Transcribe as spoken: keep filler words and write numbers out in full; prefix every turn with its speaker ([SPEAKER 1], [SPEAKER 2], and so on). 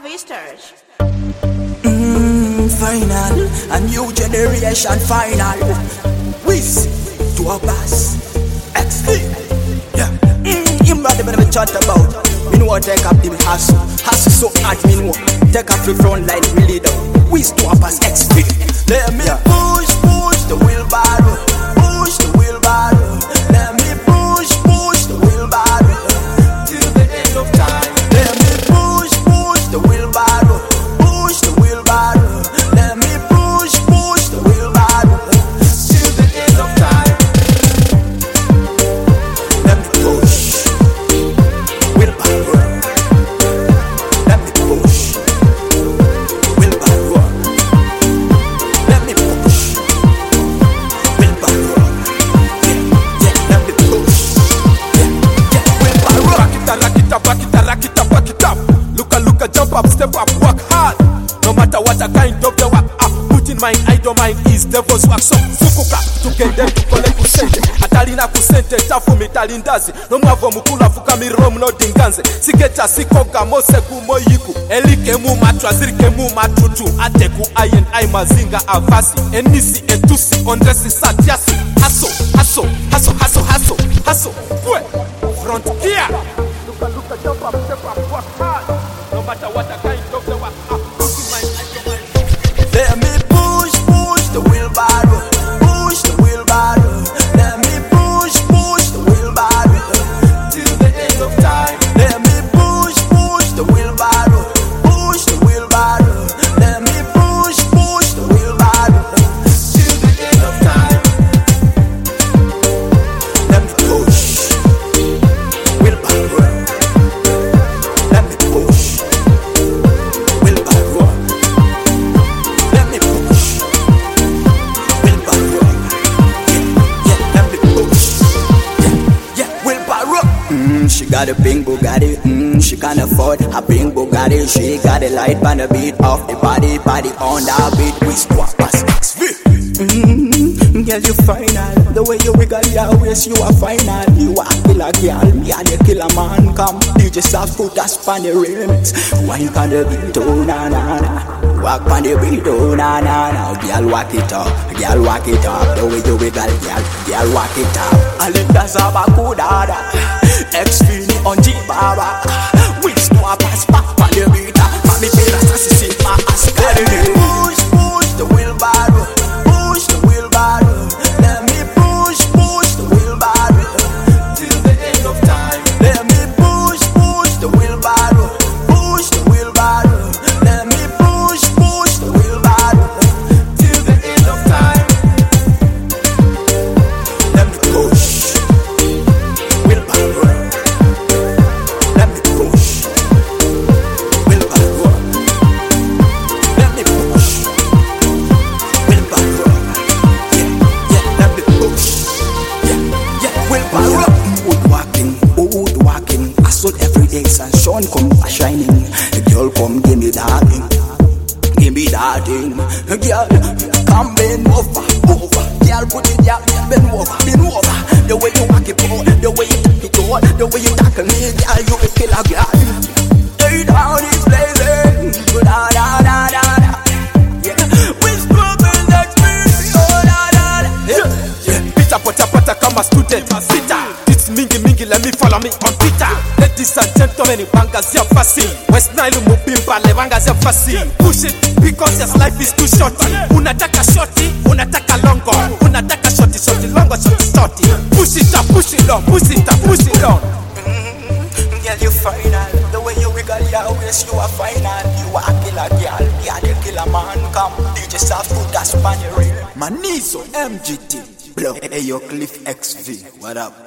[SPEAKER 1] Vistage.
[SPEAKER 2] Mm, final, a new generation final. Wiz, to a bass, X V. Yeah. Mm, him brother me chat about. Me know take up the hustle. Hustle so hard, me know. Take up the front line, really down. Wiz to a bass, X V. Let me yeah. push, push the wheelbarrow. Push the wheelbarrow. Let me push, push the wheelbarrow till the end of time. Let me push, push the wheelbarrow. Push the wheelbarrow. Let me push, push the wheelbarrow till the end of time. Let me push wheelbarrow. Let me push wheelbarrow. Let me push wheelbarrow. Yeah, yeah, let me push. Yeah, yeah, wheelbarrow.
[SPEAKER 3] Back it up, rack it up, back it up, rack it up, back it up. Look a look a jump up, step up, work hard. No matter what a kind of the work up. Put in mind, I don't mind is devil's work. So sukuka, tugende tukole kusente. Atalina kusente, tafu mitalindazi. No mwavo mukula fuka miromu no dinganze. Siketa sikoga mose kumoyiku. Elike mu matra, zirike mu matutu. Ateku ayen ay mazinga avasi. Enisi entusi, ondresi satiasi. Haso, haso, haso, haso, haso, haso. Kwe, front gear. Look a look a jump up, step up, work hard. No matter what a kind of the work up. Put in mind, I don't mind.
[SPEAKER 2] Let me push, push the wheelbarrow. Push the wheelbarrow. Let me push, push the wheelbarrow till the end of time. Let me push, push the wheelbarrow. Push the wheelbarrow. Let me push, push the wheelbarrow till the end of time. Let me push wheelbarrow. Let me push wheelbarrow. Let me push wheelbarrow. Yeah, yeah, let me push. Yeah, yeah, wheelbarrow. Mm, she got a pink Bugatti. Mm, she can afford a pink Bugatti. She got a light on the beat of the body, body on the beat. We swap us X V. Mm, girl, you final. The way you wiggle your waist, you are final. You are a killer girl, me and the killer man. Come, D J South put us on the remix. Wine on the beat, oh na na na. Walk on the beat, oh na na na. Girl, walk it up, girl, walk it up. The way you wiggle, girl, girl, walk it up. Alenda Zabakudada, X V on G Baba. We swap us back on the beat. Mami pera sasi ma askari. Push, push the wheelbarrow. Push the wheelbarrow. Let me push, push the wheelbarrow till the end of time. Let me push, push the wheelbarrow. Push the wheelbarrow. Let me push, push the wheelbarrow till the end of time. Let me push wheelbarrow. Let me push wheelbarrow. Let me push wheelbarrow. Yeah, yeah, let me push. Yeah, yeah, wheelbarrow. Woodworking, woodworking. I sold every day, sunshine come a shining. A girl come give me that thing, give me that thing. Girl, come bend over, over. Girl, put it down, bend over, bend over. The way you walk it on, the way you talk it on, the way you tackle me, girl, you a killer girl. Lay down is blazing, da da da da da. Yeah, we struggle like me, oh da da da. Yeah,
[SPEAKER 3] Yeah, Peter Potter Potter come a student. Peter, it's Mingi Mingi, let me follow me on Peter. Ladies and gentlemen, bangas ya fasi. West Nile mubimba le bangas ya fasi. Push it because your life is too short. Unataka shorty, unataka longo. Unataka shorty, shorty, longo, shorty, shorty. Push it up, push it on, push it up, push it on.
[SPEAKER 2] Mm, girl, you final. The way you wiggle your waist, you are final. You are a killer girl, you are the killer man. Come, D J South put that Spaniard. Manizo, M G T, blow. Hey, yo, Cliff X V, what up?